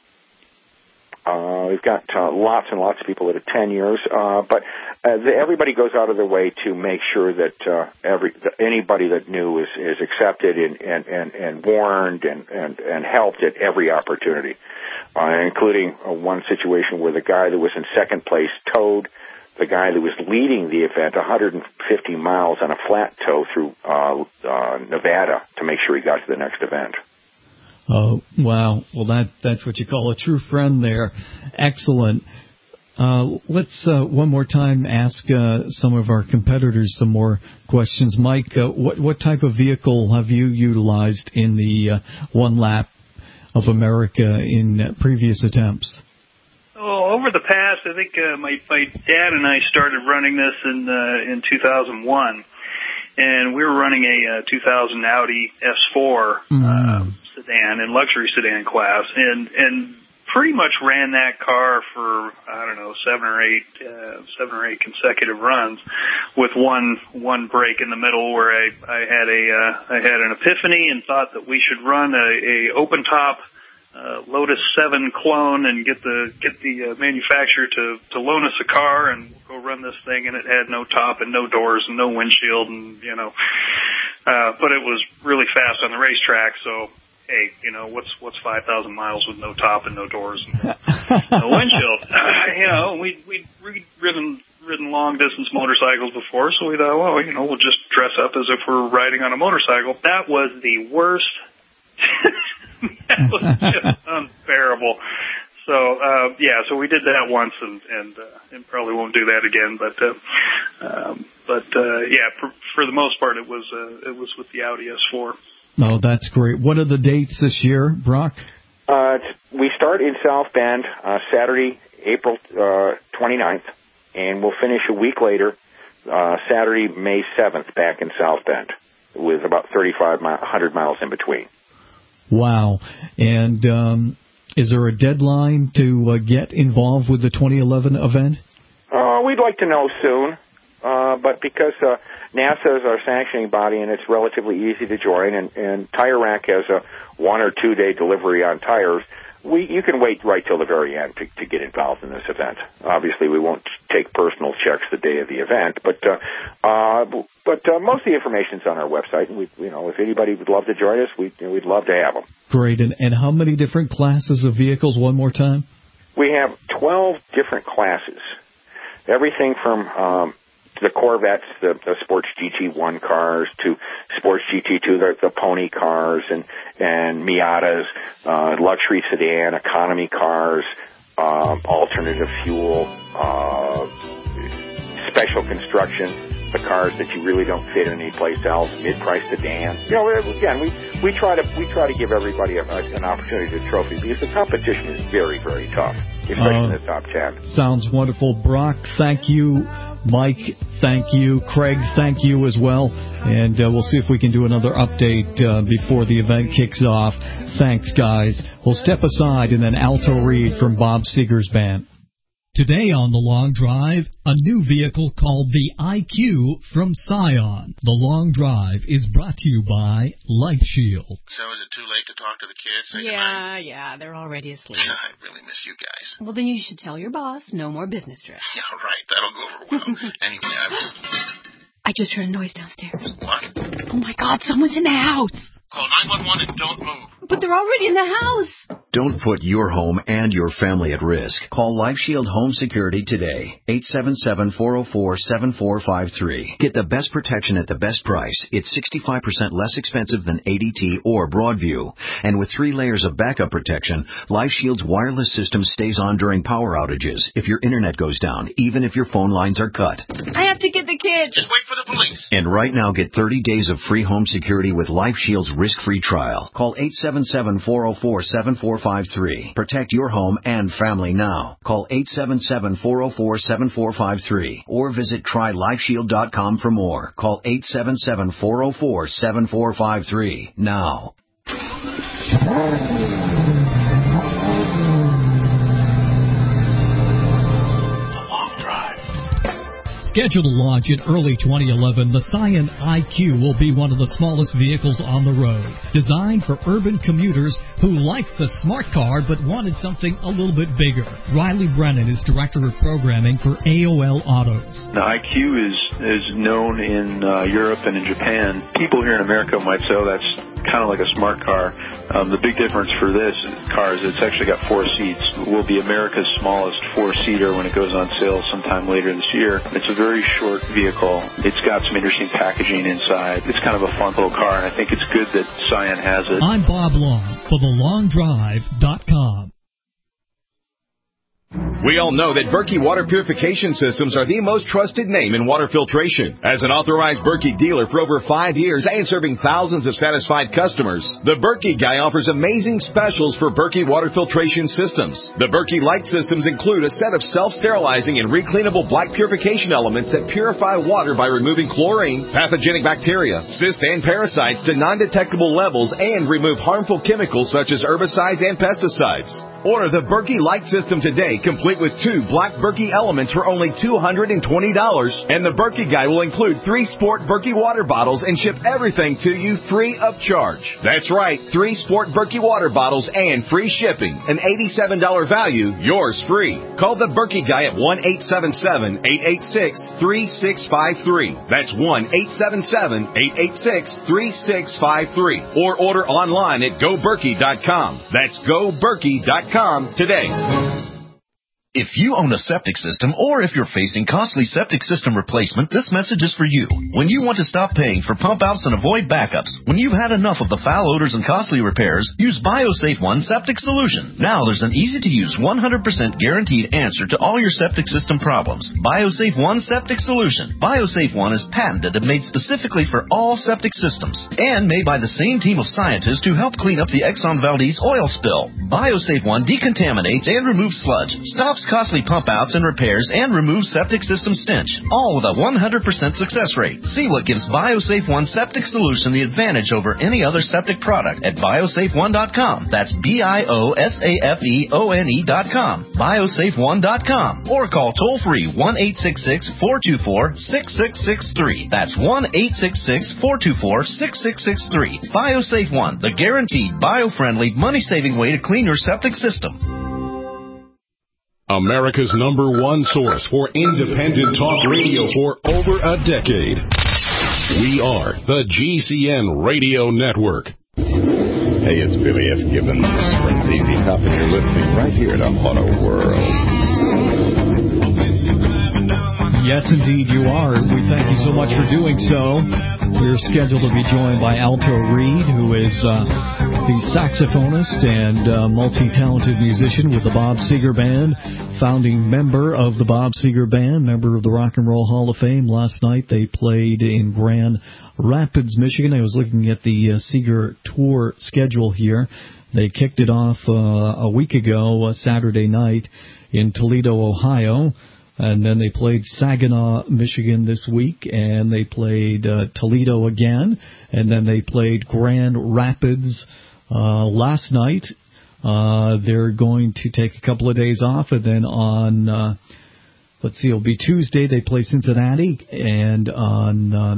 [SPEAKER 3] Uh, we've got uh, lots and lots of people that are ten years, uh, but uh, the, everybody goes out of their way to make sure that uh, every that anybody that knew is, is accepted and, and, and, and warned and, and, and helped at every opportunity, uh, including uh, one situation where the guy that was in second place towed the guy that was leading the event one hundred fifty miles on a flat tow through uh, uh, Nevada to make sure he got to the next event.
[SPEAKER 2] Oh, wow. Well, that that's what you call a true friend there. Excellent. Uh, let's uh, one more time ask uh, some of our competitors some more questions. Mike, uh, what, what type of vehicle have you utilized in the uh, One Lap of America in uh, previous attempts?
[SPEAKER 19] Oh, over the past, I think uh, my, my dad and I started running this in uh, in two thousand one. And we were running a uh, two thousand Audi S four mm. uh, sedan in luxury sedan class, and and pretty much ran that car for I don't know seven or eight uh, seven or eight consecutive runs, with one one break in the middle where I I had a uh, I had an epiphany and thought that we should run a, a open top uh, Lotus seven clone and get the get the uh, manufacturer to to loan us a car and go run this thing, and it had no top and no doors and no windshield, and you know uh but it was really fast on the racetrack. So hey, you know, what's what's five thousand miles with no top and no doors and no, no windshield? You know, we we'd, we'd ridden ridden long distance motorcycles before, so we thought, well, you know, we'll just dress up as if we're riding on a motorcycle. That was the worst. That was just unbearable. So uh, yeah, so we did that once, and and, uh, and probably won't do that again. But uh, um, but uh, yeah, for, for the most part, it was uh, it was with the Audi S four.
[SPEAKER 2] Oh, that's great. What are the dates this year, Brock?
[SPEAKER 3] Uh, we start in South Bend uh, Saturday, April uh, twenty-ninth, and we'll finish a week later, uh, Saturday, May seventh, back in South Bend, with about thirty-five mi- one hundred miles in between.
[SPEAKER 2] Wow. And um, is there a deadline to uh, get involved with the twenty eleven event?
[SPEAKER 3] Uh, we'd like to know soon, uh, but because uh, NASA is our sanctioning body and it's relatively easy to join, and, and Tire Rack has a one or two day delivery on tires, we you can wait right till the very end to, to get involved in this event. Obviously, we won't take personal checks the day of the event, but uh, uh, but uh, most of the information's on our website, and we, you know, if anybody would love to join us, we you know, we'd love to have them.
[SPEAKER 2] Great, and and how many different classes of vehicles? One more time.
[SPEAKER 3] We have twelve different classes, everything from um, the Corvettes, the, the Sports G T one cars, to Sports G T two, the, the pony cars, and and Miatas, uh, luxury sedan, economy cars, um, alternative fuel, uh, special construction, the cars that you really don't fit anyplace else, mid-price sedan. You know, again, we, we try to we try to give everybody a, a, an opportunity to trophy, because the competition is very, very tough, especially uh, in the top ten.
[SPEAKER 2] Sounds wonderful. Brock, thank you. Mike, thank you. Craig, thank you as well. And uh, we'll see if we can do another update uh, before the event kicks off. Thanks, guys. We'll step aside, and then Alto Reed from Bob Seger's band.
[SPEAKER 20] Today on The Long Drive, a new vehicle called the I Q from Scion. The Long Drive is brought to you by Life Shield.
[SPEAKER 21] So is it too late to talk to the kids? Say
[SPEAKER 22] yeah, goodnight? yeah, they're already asleep.
[SPEAKER 21] I really miss you guys.
[SPEAKER 22] Well, then you should tell your boss no more business trips.
[SPEAKER 21] Yeah, right. That'll go over well. Anyway, I...
[SPEAKER 22] I just heard a noise downstairs.
[SPEAKER 21] What?
[SPEAKER 22] Oh, my God, someone's in the house.
[SPEAKER 21] Call nine one one and don't move.
[SPEAKER 22] But they're already in the house.
[SPEAKER 23] Don't put your home and your family at risk. Call Life Shield Home Security today. eight seven seven, four oh four, seven four five three. Get the best protection at the best price. It's sixty-five percent less expensive than A D T or Broadview. And with three layers of backup protection, Life Shield's wireless system stays on during power outages, if your internet goes down, even if your phone lines are cut.
[SPEAKER 22] I have to get the kids.
[SPEAKER 21] Just wait for the police.
[SPEAKER 23] And right now, get thirty days of free home security with Life Shield's risk-free trial. Call eight seven seven, four oh four, seven four five three. Protect your home and family now. Call eight seven seven, four oh four, seven four five three or visit try life shield dot com for more. Call eight seven seven, four oh four, seven four five three now.
[SPEAKER 20] Scheduled to launch in early twenty eleven, the Scion I Q will be one of the smallest vehicles on the road. Designed for urban commuters who like the smart car but wanted something a little bit bigger. Riley Brennan is Director of Programming for A O L Autos.
[SPEAKER 24] The I Q is, is known in uh, Europe and in Japan. People here in America might say, oh, that's kind of like a smart car. Um, the big difference for this car is it's actually got four seats. It will be America's smallest four-seater when it goes on sale sometime later this year. It's a very short vehicle. It's got some interesting packaging inside. It's kind of a fun little car, and I think it's good that Scion has it.
[SPEAKER 20] I'm Bob Long for the long drive dot com.
[SPEAKER 15] We all know that Berkey Water Purification Systems are the most trusted name in water filtration. As an authorized Berkey dealer for over five years and serving thousands of satisfied customers, the Berkey Guy offers amazing specials for Berkey Water Filtration Systems. The Berkey Light Systems include a set of self-sterilizing and recleanable black purification elements that purify water by removing chlorine, pathogenic bacteria, cysts, and parasites to non-detectable levels and remove harmful chemicals such as herbicides and pesticides. Order the Berkey Light System today, complete with two black Berkey elements for only two hundred twenty dollars. And the Berkey Guy will include three Sport Berkey water bottles and ship everything to you free of charge. That's right, three Sport Berkey water bottles and free shipping. An eighty-seven dollars value, yours free. Call the Berkey Guy at one eight seven seven, eight eight six, three six five three. That's one eight seven seven, eight eight six, three six five three. Or order online at go berkey dot com. That's go berkey dot com today.
[SPEAKER 9] If you own a septic system or if you're facing costly septic system replacement, this message is for you. When you want to stop paying for pump outs and avoid backups, when you've had enough of the foul odors and costly repairs, use BioSafe One Septic Solution. Now there's an easy-to-use one hundred percent guaranteed answer to all your septic system problems. BioSafe One Septic Solution. BioSafe One is patented and made specifically for all septic systems and made by the same team of scientists to help clean up the Exxon Valdez oil spill. BioSafe One decontaminates and removes sludge, stops costly pump outs and repairs, and removes septic system stench, all with a one hundred percent success rate. See what gives BioSafe One Septic Solution the advantage over any other septic product at biosafe one dot com. That's B I O S A F E O N E dot com. biosafe one dot com. Or call toll-free one eight six six, four two four, six six six three. That's one eight six six, four two four, six six six three. BioSafe One, the guaranteed, bio-friendly, money-saving way to clean your septic system.
[SPEAKER 11] America's number one source for independent talk radio for over a decade. We are the G C N Radio Network.
[SPEAKER 4] Hey, it's Billy F. Gibbons from Z Z Top, and you're listening right here to Auto World.
[SPEAKER 2] Yes, indeed, you are. We thank you so much for doing so. We're scheduled to be joined by Alto Reed, who is uh, the saxophonist and uh, multi-talented musician with the Bob Seger Band, founding member of the Bob Seger Band, member of the Rock and Roll Hall of Fame. Last night they played in Grand Rapids, Michigan. I was looking at the uh, Seger tour schedule here. They kicked it off uh, a week ago, uh, Saturday night, in Toledo, Ohio. And then they played Saginaw, Michigan this week, and they played uh, Toledo again, and then they played Grand Rapids uh, last night. Uh, they're going to take a couple of days off, and then on, uh, let's see, it'll be Tuesday, they play Cincinnati, and on uh,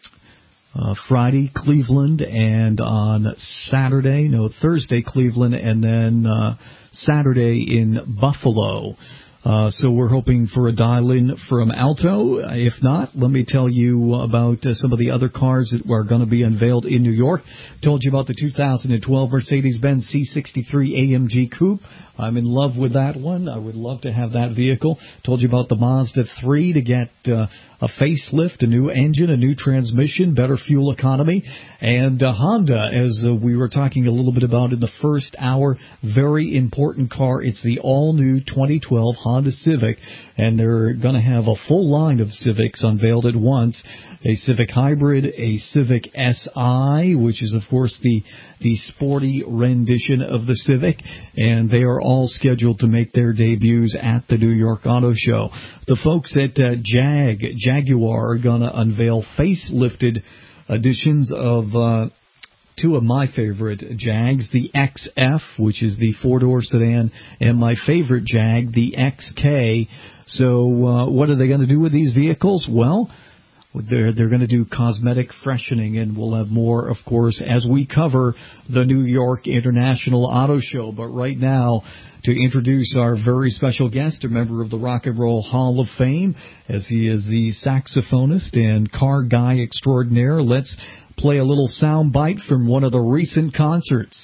[SPEAKER 2] uh, Friday, Cleveland, and on Saturday, no, Thursday, Cleveland, and then uh, Saturday in Buffalo. Uh, so we're hoping for a dial-in from Alto. If not, let me tell you about uh, some of the other cars that are going to be unveiled in New York. Told you about the two thousand twelve Mercedes-Benz C sixty-three A M G Coupe. I'm in love with that one. I would love to have that vehicle. Told you about the Mazda three to get uh, a facelift, a new engine, a new transmission, better fuel economy. And uh, Honda, as uh, we were talking a little bit about in the first hour, very important car. It's the all-new twenty twelve Honda Civic, and they're going to have a full line of Civics unveiled at once. A Civic Hybrid, a Civic S I, which is, of course, the the sporty rendition of the Civic, and they are all scheduled to make their debuts at the New York Auto Show. The folks at uh, Jag, Jaguar are going to unveil facelifted editions of uh, two of my favorite Jags, the X F, which is the four-door sedan, and my favorite Jag, the X K. So uh, what are they going to do with these vehicles? Well, They're, they're going to do cosmetic freshening, and we'll have more, of course, as we cover the New York International Auto Show. But right now, to introduce our very special guest, a member of the Rock and Roll Hall of Fame, as he is the saxophonist and car guy extraordinaire, let's play a little sound bite from one of the recent concerts.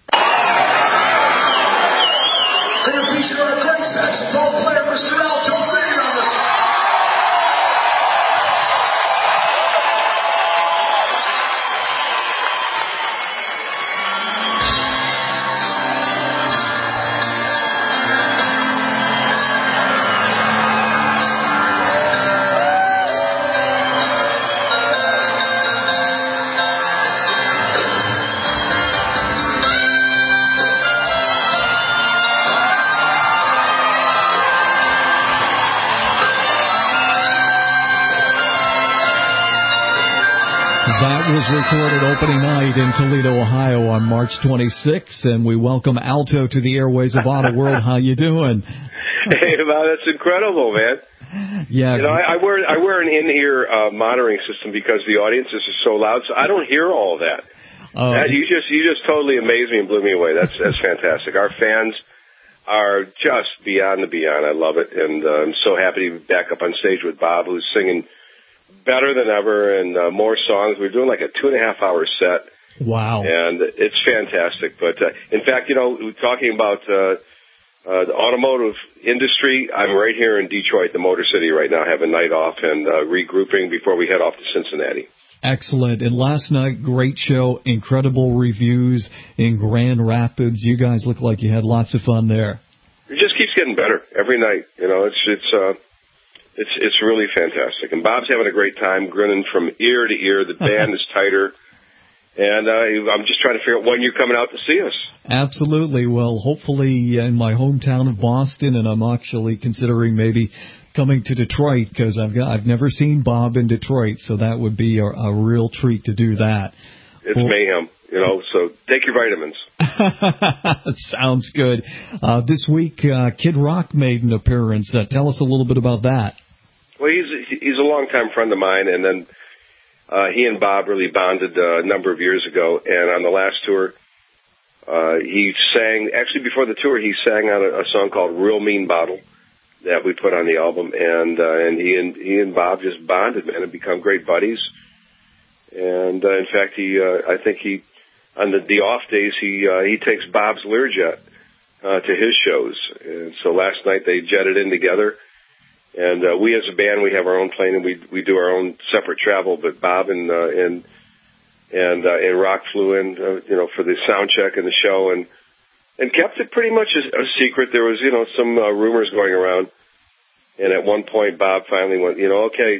[SPEAKER 5] Can you feature our great saxophone player, Mister Alto Reed, on the
[SPEAKER 2] was recorded opening night in Toledo, Ohio on March twenty-sixth, and we welcome Alto to the airways of Auto World. How you doing?
[SPEAKER 6] Hey, man, that's incredible, man.
[SPEAKER 2] Yeah.
[SPEAKER 6] You know, I, I wear I wear an in-ear uh, monitoring system because the audiences are so loud, so I don't hear all of that.
[SPEAKER 2] Oh.
[SPEAKER 6] That, you just you just totally amazed me and blew me away. That's that's fantastic. Our fans are just beyond the beyond. I love it, and uh, I'm so happy to be back up on stage with Bob, who's singing better than ever, and uh, more songs. We're doing like a two and a half hour set.
[SPEAKER 2] Wow.
[SPEAKER 6] And it's fantastic. But, uh, in fact, you know, we're talking about uh, uh, the automotive industry. I'm right here in Detroit, the Motor City right now, having a night off and uh, regrouping before we head off to Cincinnati.
[SPEAKER 2] Excellent. And last night, great show, incredible reviews in Grand Rapids. You guys look like you had lots of fun there.
[SPEAKER 6] It just keeps getting better every night. You know, it's, it's, uh, It's it's really fantastic, and Bob's having a great time, grinning from ear to ear. The band is tighter, and uh, I'm just trying to figure out when you're coming out to see us.
[SPEAKER 2] Absolutely. Well, hopefully in my hometown of Boston, and I'm actually considering maybe coming to Detroit because I've got I've never seen Bob in Detroit, so that would be a, a real treat to do that.
[SPEAKER 6] It's
[SPEAKER 2] well,
[SPEAKER 6] mayhem, you know. So take your vitamins.
[SPEAKER 2] Sounds good. Uh, this week, uh, Kid Rock made an appearance. Uh, tell us a little bit about that.
[SPEAKER 6] Well, he's he's a longtime friend of mine, and then uh, he and Bob really bonded uh, a number of years ago. And on the last tour, uh, he sang. Actually, before the tour, he sang on a, a song called "Real Mean Bottle" that we put on the album. And uh, and he and he and Bob just bonded, man, and become great buddies. And uh, in fact, he uh, I think he on the, the off days he uh, he takes Bob's Learjet uh, to his shows. And so last night they jetted in together. And uh, we, as a band, we have our own plane, and we we do our own separate travel. But Bob and uh, and and uh, and Rock flew in, uh, you know, for the sound check and the show, and and kept it pretty much a, a secret. There was, you know, some uh, rumors going around, and at one point, Bob finally went, you know, okay,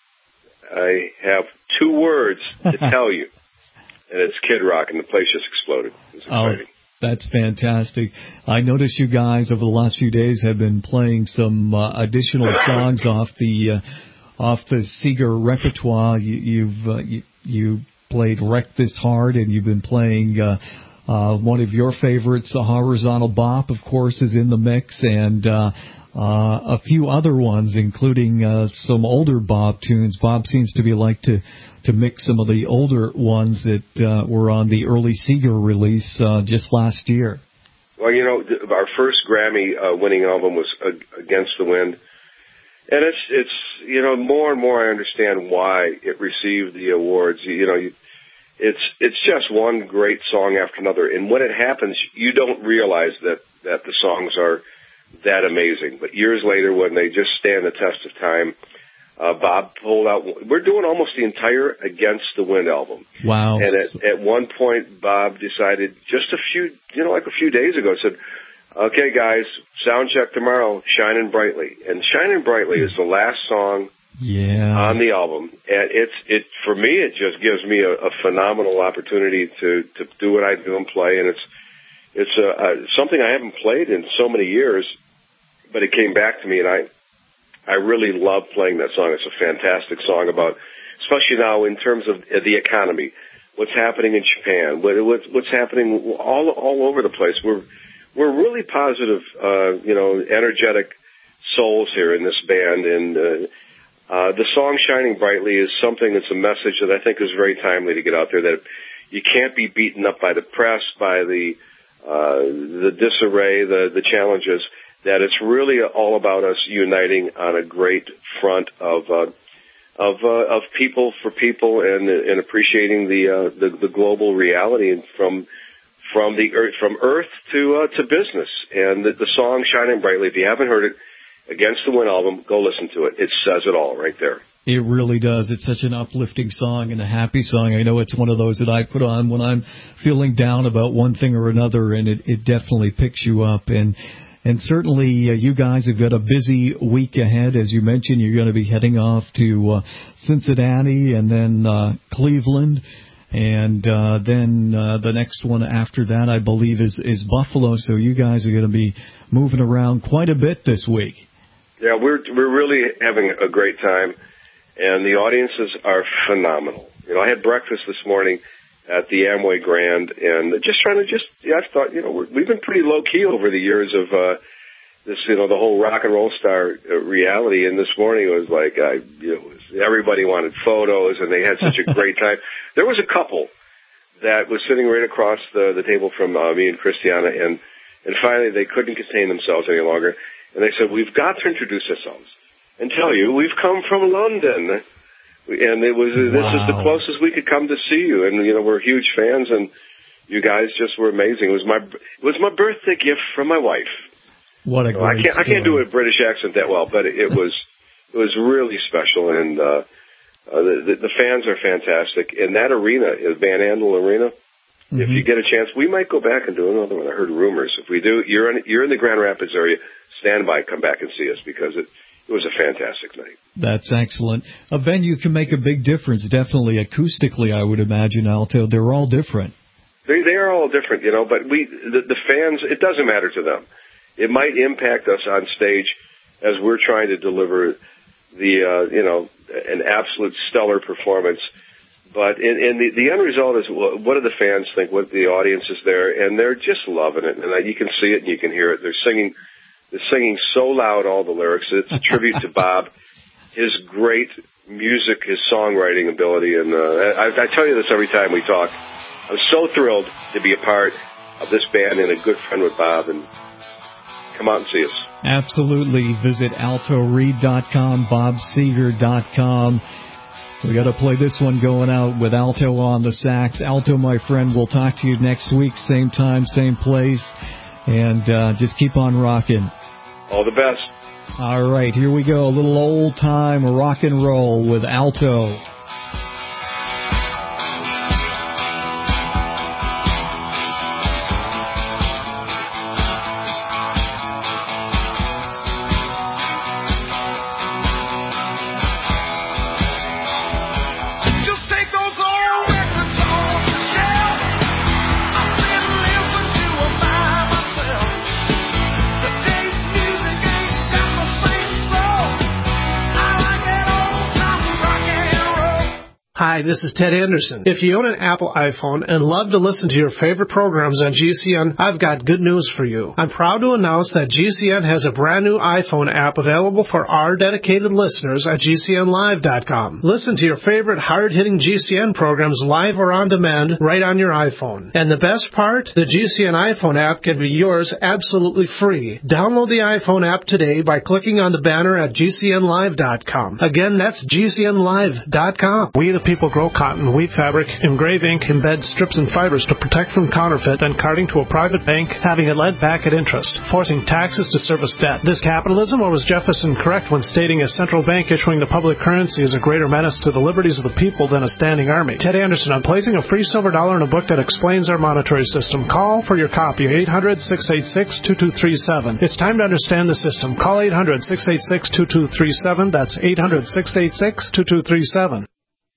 [SPEAKER 6] I have two words to tell you, and it's Kid Rock, and the place just exploded. It was exciting.
[SPEAKER 2] Oh. That's fantastic. I noticed you guys over the last few days have been playing some uh, additional songs off the uh, off the Seeger repertoire. You, you've uh, you, you played "Wreck This Heart," and you've been playing uh, uh, one of your favorites, "The Horizontal Bop," of course, is in the mix, and uh, uh, a few other ones, including uh, some older Bob tunes. Bob seems to be like to. to mix some of the older ones that uh, were on the early Seeger release uh, just last year.
[SPEAKER 6] Well, you know, our first Grammy-winning uh, album was uh, Against the Wind, and it's, it's you know, more and more I understand why it received the awards. You, you know, you, it's it's just one great song after another, and when it happens, you don't realize that, that the songs are that amazing. But years later, when they just stand the test of time, Uh, Bob pulled out, we're doing almost the entire Against the Wind album.
[SPEAKER 2] Wow.
[SPEAKER 6] And at, at one point, Bob decided just a few, you know, like a few days ago, said, okay, guys, sound check tomorrow, Shining Brightly. And Shining Brightly is the last song
[SPEAKER 2] yeah.
[SPEAKER 6] on the album. And it's, it, for me, it just gives me a, a phenomenal opportunity to, to do what I do and play. And it's, it's a, a, something I haven't played in so many years, but it came back to me, and I, I really love playing that song. It's a fantastic song about, especially now in terms of the economy, what's happening in Japan, what, what's, what's happening all all over the place. We're we're really positive, uh, you know, energetic souls here in this band, and uh, uh, the song "Shining Brightly" is something that's a message that I think is very timely to get out there. That you can't be beaten up by the press, by the uh, the disarray, the the challenges. That it's really all about us uniting on a great front of uh, of uh, of people for people, and and appreciating the uh, the, the global reality, and from from the earth from earth to uh, to business. And the, the song "Shining Brightly," if you haven't heard it, Against the Wind album, go listen to it. It says it all right there.
[SPEAKER 2] It really does. It's such an uplifting song and a happy song. I know it's one of those that I put on when I'm feeling down about one thing or another, and it, it definitely picks you up. And And certainly uh, you guys have got a busy week ahead. As you mentioned, you're going to be heading off to uh, Cincinnati and then uh, Cleveland. And uh, then uh, the next one after that, I believe, is, is Buffalo. So you guys are going to be moving around quite a bit this week.
[SPEAKER 6] Yeah, we're we're really having a great time. And the audiences are phenomenal. You know, I had breakfast this morning at the Amway Grand, and just trying to just, yeah, I thought, you know, we're, we've been pretty low-key over the years of uh, this, you know, the whole rock and roll star uh, reality, and this morning it was like, I, you know, it was, everybody wanted photos, and they had such a great time. There was a couple that was sitting right across the, the table from uh, me and Christiana, and, and finally they couldn't contain themselves any longer, and they said, we've got to introduce ourselves and tell you we've come from London. And it was, wow. This is the closest we could come to see you. And, you know, we're huge fans, and you guys just were amazing. It was my, it was my birthday gift from my wife.
[SPEAKER 2] What a
[SPEAKER 6] so
[SPEAKER 2] great
[SPEAKER 6] I can't,
[SPEAKER 2] story.
[SPEAKER 6] I can't do a British accent that well, but it, it was, it was really special. And, uh, uh the, the fans are fantastic. And that arena, Van Andel Arena, mm-hmm. if you get a chance, we might go back and do another one. I heard rumors. If we do, you're in, you're in the Grand Rapids area, stand by, come back and see us, because it, It was a fantastic night.
[SPEAKER 2] That's excellent. A venue can make a big difference, definitely. Acoustically, I would imagine, Alto. They're all different.
[SPEAKER 6] They they are all different, you know, but we the, the fans, it doesn't matter to them. It might impact us on stage as we're trying to deliver the, uh, you know, an absolute stellar performance. But in, in the, the end result is, what do the fans think, what the audience is there, and they're just loving it. And you can see it and you can hear it. They're singing... They're singing so loud, all the lyrics. It's a tribute to Bob, his great music, his songwriting ability. And uh, I, I tell you this every time we talk. I'm so thrilled to be a part of this band and a good friend with Bob. And come out and see us.
[SPEAKER 2] Absolutely. Visit alto reed dot com, bob seger dot com. We got to play this one going out with Alto on the sax. Alto, my friend, we'll talk to you next week, same time, same place. And uh, just keep on rocking.
[SPEAKER 6] All the best.
[SPEAKER 2] All right, here we go. A little old-time rock and roll with Alto.
[SPEAKER 7] Hi, this is Ted Anderson. If you own an Apple iPhone and love to listen to your favorite programs on G C N, I've got good news for you. I'm proud to announce that G C N has a brand new iPhone app available for our dedicated listeners at G C N live dot com. Listen to your favorite hard-hitting G C N programs live or on demand right on your iPhone. And the best part? The G C N iPhone app can be yours absolutely free. Download the iPhone app today by clicking on the banner at G C N live dot com. Again, that's G C N live dot com. We the people grow cotton, weave fabric, engrave ink, embed strips and fibers to protect from counterfeit, then carting to a private bank, having it lent back at interest, forcing taxes to service debt. This capitalism, or was Jefferson correct when stating a central bank issuing the public currency is a greater menace to the liberties of the people than a standing army? Ted Anderson, I'm placing a free silver dollar in a book that explains our monetary system. Call for your copy, eight hundred, six eight six, two two three seven. It's time to understand the system. Call eight hundred, six eight six, two two three seven. That's eight hundred, six eight six, two two three seven.